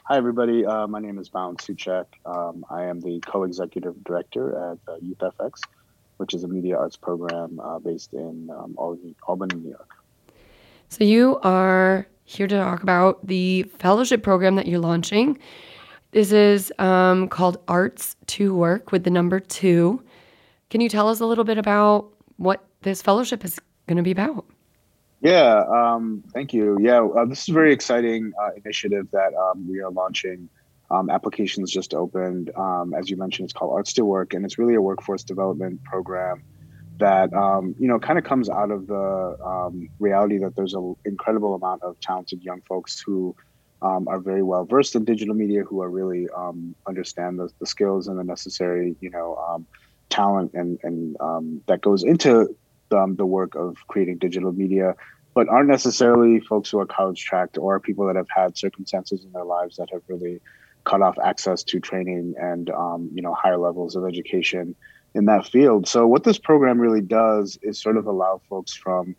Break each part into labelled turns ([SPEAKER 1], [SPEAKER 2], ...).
[SPEAKER 1] Hi, everybody. My name is Bound Suchek. I am the co-executive director at YouthFX, which is a media arts program based in Albany, New York.
[SPEAKER 2] So, you are here to talk about the fellowship program that you're launching. This is called Arts to Work with the number two. Can you tell us a little bit about what this fellowship is going to be about?
[SPEAKER 1] Yeah, thank you. Yeah, this is a very exciting initiative that we are launching. Applications just opened. As you mentioned, it's called Arts to Work, and it's really a workforce development program that kind of comes out of the reality that there's an incredible amount of talented young folks who are very well versed in digital media, who are really understand the skills and the necessary talent and that goes into the work of creating digital media, but aren't necessarily folks who are college tracked or people that have had circumstances in their lives that have really cut off access to training and higher levels of education in that field. So what this program really does is sort of allow folks from,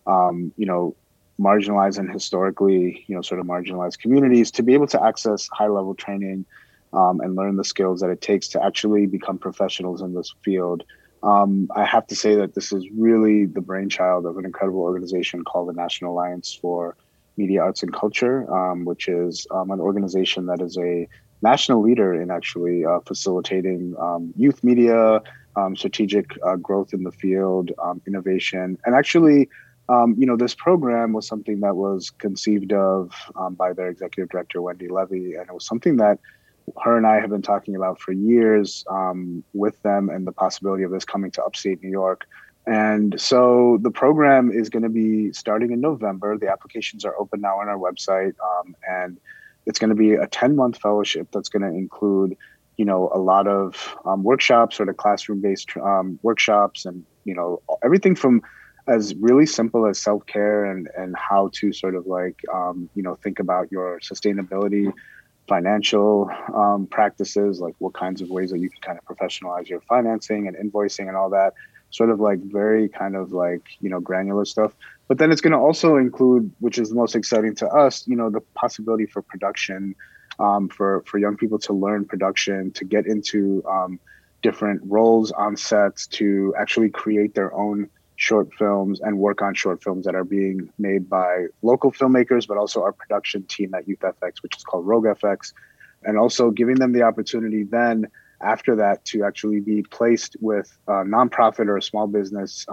[SPEAKER 1] marginalized and historically, sort of marginalized communities to be able to access high level training and learn the skills that it takes to actually become professionals in this field. I have to say that this is really the brainchild of an incredible organization called the National Alliance for Media, Arts, and Culture, which is an organization that is a national leader in actually facilitating youth media, strategic growth in the field, innovation, and actually, this program was something that was conceived of by their executive director Wendy Levy, and it was something that her and I have been talking about for years with them, and the possibility of this coming to upstate New York. And so the program is going to be starting in November. The applications are open now on our website, and it's going to be a 10-month fellowship that's going to include a lot of workshops, sort of classroom-based workshops, and everything from as really simple as self-care and how to sort of like think about your sustainability, financial practices, like what kinds of ways that you can kind of professionalize your financing and invoicing and all that, sort of like very kind of like granular stuff. But then it's going to also include, which is the most exciting to us, the possibility for production, for young people to learn production, to get into different roles on sets, to actually create their own short films and work on short films that are being made by local filmmakers, but also our production team at Youth FX, which is called Rogue FX, and also giving them the opportunity then after that to actually be placed with a nonprofit or a small business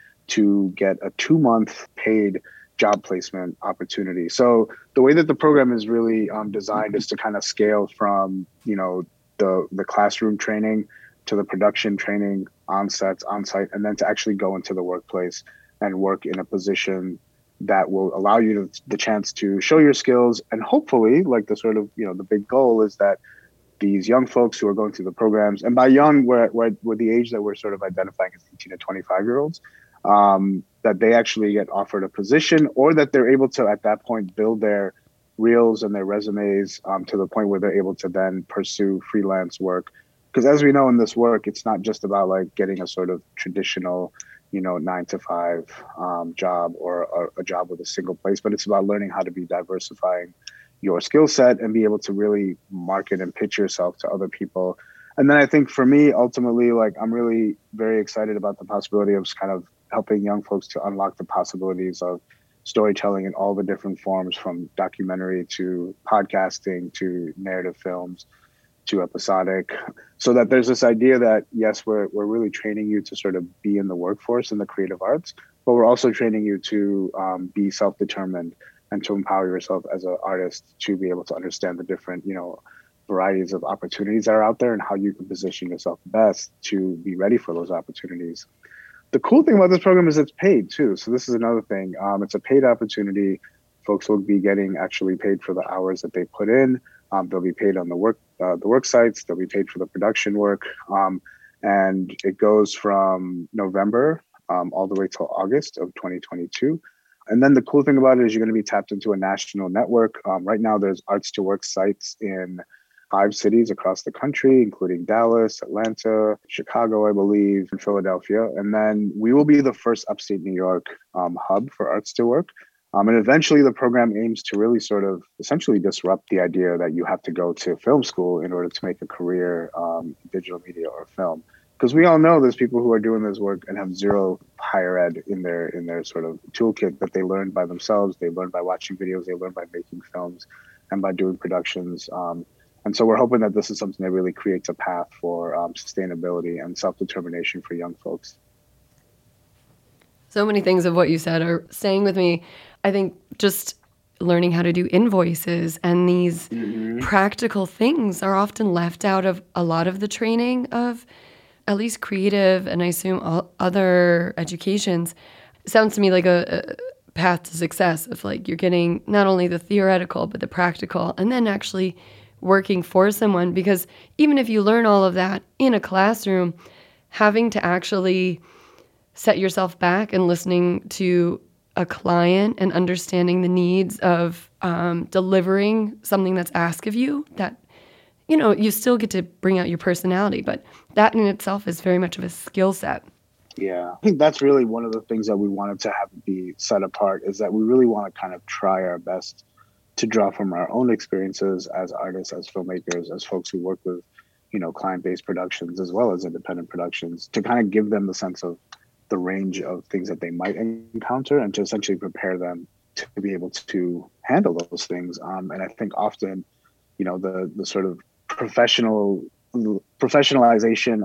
[SPEAKER 1] to get a 2-month paid job placement opportunity. So the way that the program is really designed is to kind of scale from the classroom training to the production training on sets, on site, and then to actually go into the workplace and work in a position that will allow you the chance to show your skills. And hopefully, like the sort of, the big goal is that these young folks who are going through the programs, and by young, we're the age that we're sort of identifying as 18 to 25-year-olds, that they actually get offered a position, or that they're able to, at that point, build their reels and their resumes to the point where they're able to then pursue freelance work. Because as we know in this work, it's not just about like getting a sort of traditional, 9 to 5 job or a job with a single place, but it's about learning how to be diversifying your skill set and be able to really market and pitch yourself to other people. And then I think for me, ultimately, like I'm really very excited about the possibility of kind of helping young folks to unlock the possibilities of storytelling in all the different forms, from documentary to podcasting to narrative films to episodic, so that there's this idea that yes, we're really training you to sort of be in the workforce in the creative arts, but we're also training you to be self-determined and to empower yourself as an artist to be able to understand the different varieties of opportunities that are out there and how you can position yourself best to be ready for those opportunities. The cool thing about this program is it's paid too. So this is another thing. It's a paid opportunity. Folks will be getting actually paid for the hours that they put in. They'll be paid on the work sites. They'll be paid for the production work, and it goes from November all the way till August of 2022. And then the cool thing about it is you're going to be tapped into a national network. Right now, there's Arts to Work sites in 5 cities across the country, including Dallas, Atlanta, Chicago, I believe, and Philadelphia. And then we will be the first upstate New York hub for Arts to Work. And eventually, the program aims to really sort of essentially disrupt the idea that you have to go to film school in order to make a career in digital media or film. Because we all know there's people who are doing this work and have zero higher ed in their sort of toolkit that they learn by themselves. They learn by watching videos. They learn by making films and by doing productions. And so we're hoping that this is something that really creates a path for sustainability and self determination for young folks.
[SPEAKER 2] So many things of what you said are staying with me. I think just learning how to do invoices and these practical things are often left out of a lot of the training of at least creative and I assume all other educations. It sounds to me like a path to success of like you're getting not only the theoretical but the practical and then actually working for someone because even if you learn all of that in a classroom, having to actually set yourself back and listening to a client and understanding the needs of delivering something that's asked of you that, you know, you still get to bring out your personality, but that in itself is very much of a skill set.
[SPEAKER 1] Yeah, I think that's really one of the things that we wanted to have be set apart is that we really want to kind of try our best to draw from our own experiences as artists, as filmmakers, as folks who work with, you know, client-based productions as well as independent productions to kind of give them the sense of the range of things that they might encounter and to essentially prepare them to be able to handle those things. And I think often, you know, the sort of professionalization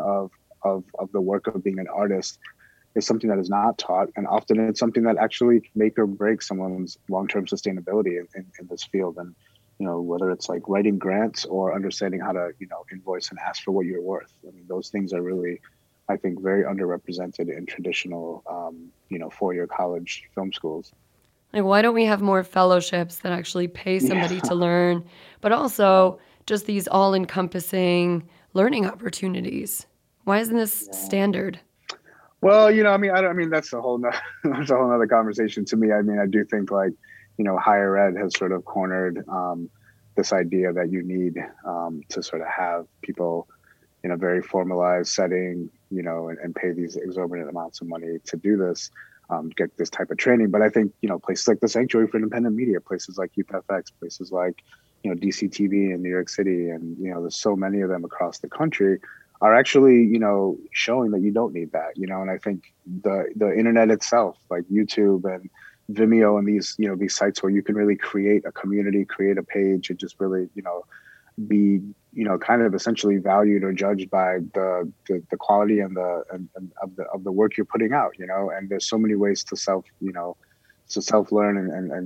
[SPEAKER 1] of the work of being an artist is something that is not taught, and often it's something that actually can make or break someone's long-term sustainability in this field. And you know, whether it's like writing grants or understanding how to, you know, invoice and ask for what you're worth. I mean, those things are really, I think, very underrepresented in traditional, you know, four-year college film schools.
[SPEAKER 2] Like, why don't we have more fellowships that actually pay somebody
[SPEAKER 1] Yeah.
[SPEAKER 2] to learn, but also just these all encompassing learning opportunities? Why isn't this
[SPEAKER 1] Yeah.
[SPEAKER 2] standard?
[SPEAKER 1] Well, you know, I mean, I mean, that's a whole nother, that's a whole nother conversation to me. I mean, I do think like, you know, higher ed has sort of cornered this idea that you need to sort of have people in a very formalized setting, you know, and pay these exorbitant amounts of money to do this, get this type of training. But I think, you know, places like the Sanctuary for Independent Media, places like UPFX, places like, you know, DCTV in New York City, and, you know, there's so many of them across the country are actually, you know, showing that you don't need that, you know. And I think the internet itself, like YouTube and Vimeo and these, you know, these sites where you can really create a community, create a page, and just really, you know, be, you know, kind of essentially valued or judged by the quality and and of the work you're putting out, you know. And there's so many ways to self, you know, to self learn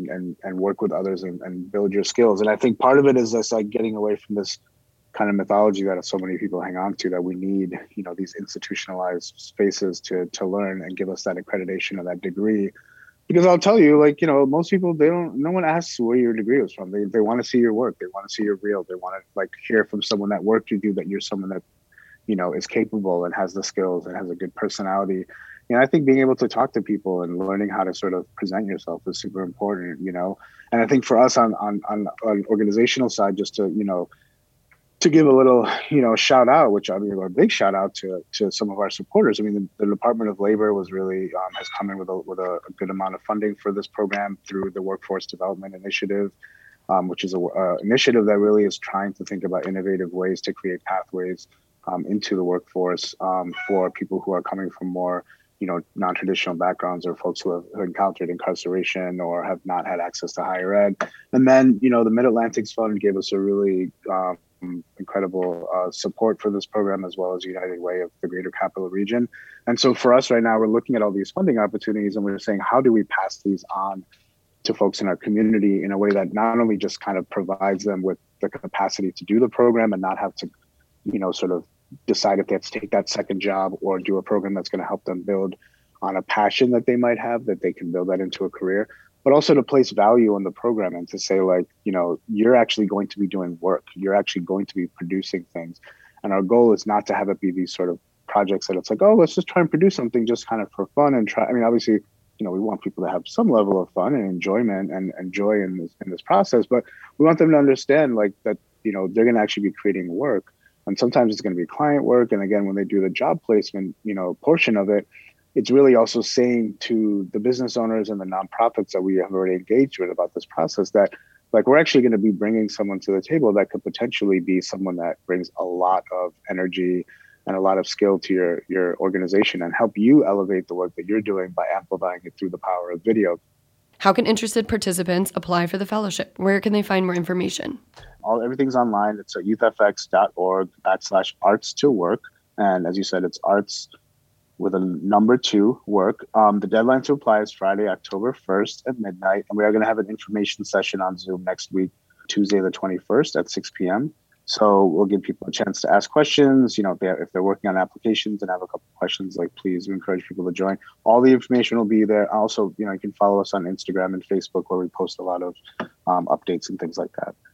[SPEAKER 1] and work with others and build your skills. And I think part of it is just like getting away from this kind of mythology that so many people hang on to, that we need, you know, these institutionalized spaces to learn and give us that accreditation or that degree. Because I'll tell you, like, you know, most people, they don't, no one asks where your degree was from. They want to see your work. They want to see your reel. They want to like hear from someone that worked with you that you're someone that, you know, is capable and has the skills and has a good personality. You know, I think being able to talk to people and learning how to sort of present yourself is super important, you know. And I think for us on organizational side, just to, you know, to give a little, you know, shout out, which I mean, a big shout out to some of our supporters. I mean, the Department of Labor was really has come in with a good amount of funding for this program through the Workforce Development Initiative, which is a initiative that really is trying to think about innovative ways to create pathways into the workforce for people who are coming from more, you know, non-traditional backgrounds or folks who have encountered incarceration or have not had access to higher ed. And then, you know, the Mid-Atlantics Fund gave us a really incredible support for this program, as well as United Way of the Greater Capital Region. And so for us right now, we're looking at all these funding opportunities and we're saying, how do we pass these on to folks in our community in a way that not only just kind of provides them with the capacity to do the program and not have to, you know, sort of decide if they have to take that second job or do a program that's going to help them build on a passion that they might have, that they can build that into a career, but also to place value on the program and to say, like, you know, you're actually going to be doing work. You're actually going to be producing things. And our goal is not to have it be these sort of projects that it's like, oh, let's just try and produce something just kind of for fun and try. I mean, obviously, you know, we want people to have some level of fun and enjoyment and joy in this process, but we want them to understand like that, you know, they're going to actually be creating work. And sometimes it's going to be client work. And again, when they do the job placement, you know, portion of it, it's really also saying to the business owners and the nonprofits that we have already engaged with about this process that like we're actually going to be bringing someone to the table that could potentially be someone that brings a lot of energy and a lot of skill to your organization and help you elevate the work that you're doing by amplifying it through the power of video.
[SPEAKER 2] How can interested participants apply for the fellowship? Where can they find more information?
[SPEAKER 1] Everything's online. It's at youthfx.org/arts to work. And as you said, it's arts with a number 2 work. The deadline to apply is Friday, October 1st at midnight. And we are going to have an information session on Zoom next week, Tuesday, the 21st at 6 p.m. So we'll give people a chance to ask questions. If they're working on applications and have a couple of questions, like please, we encourage people to join. All the information will be there. Also, you can follow us on Instagram and Facebook where we post a lot of updates and things like that.